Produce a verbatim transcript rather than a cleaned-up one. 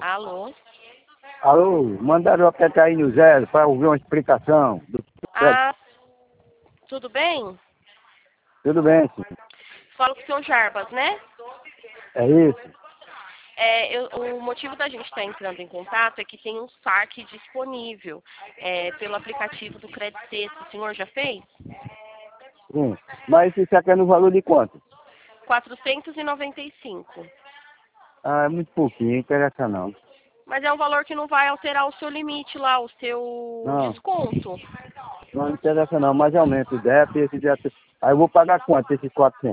Alô? Alô, mandaram eu apertar aí no zero para ouvir uma explicação. Do... Ah, tudo bem? Tudo bem, sim. Falo com o senhor Jarbas, né? É isso? É, eu, o motivo da gente estar entrando em contato é que tem um saque disponível é, pelo aplicativo do Credit Sexta. O senhor já fez? Sim. Mas isso aqui é no valor de quanto? quatrocentos e noventa e cinco. Ah, é muito pouquinho, não interessa não. Mas é um valor que não vai alterar o seu limite lá, o seu Não, desconto. não interessa não, mas aumenta o D E P, esse D E P. Aí eu vou pagar quanto esses quatrocentos?